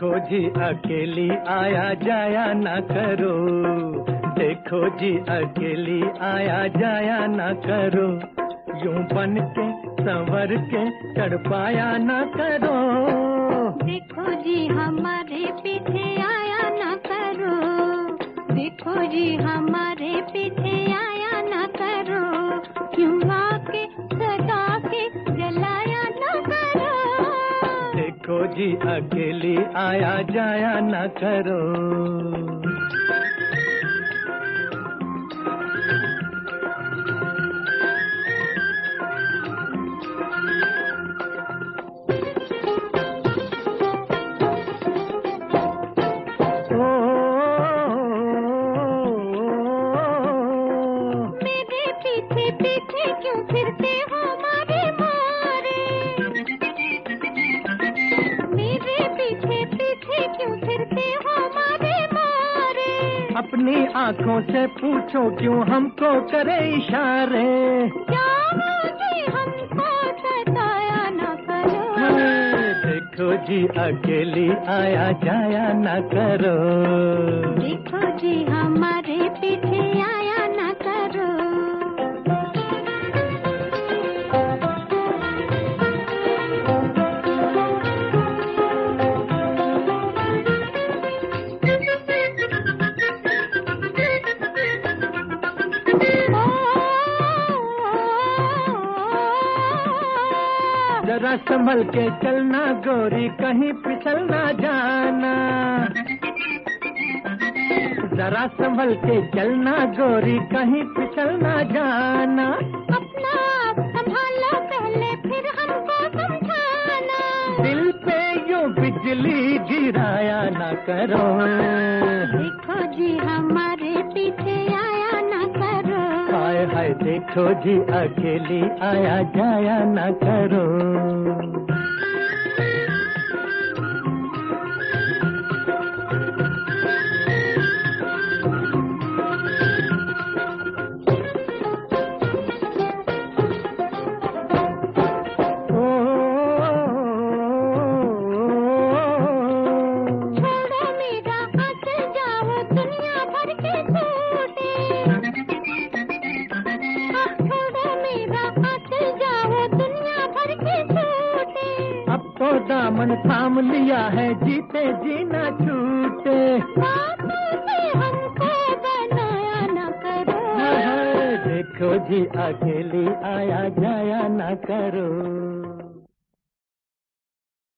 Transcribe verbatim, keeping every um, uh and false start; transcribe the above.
देखो जी अकेली आया जाया ना करो, देखो जी अकेली आया जाया ना करो, यूं बन के संवर के तड़पाया ना करो। देखो जी हमारे पीछे आया ना करो, देखो जी हमारे पीछे आया ना करो, क्यों आके सदा के जलाया ना करो। देखो जी अकेली आया जाया ना करो। अपनी आँखों से पूछो क्यों हमको करे इशारे, हमको सताया ना करो। देखो जी अकेली आया जाया ना करो, देखो जी हमारे पीछे आया ना करो। जरा संभल के चलना गोरी कहीं फिसल ना जाना, जरा संभल के चलना गोरी कहीं फिसल ना जाना। अपना आप संभालो पहले फिर हमको समझाना, दिल पे यूं बिजली गिराया ना करो। देखो जी हमारे पीछे आया ना करो। हाय हाय देखो जी अकेली आया जाया ना करो। तो दामन थाम लिया है जीते जीना छूटे, हमको बनाया ना करो। देखो जी अकेली आया जाया ना करो।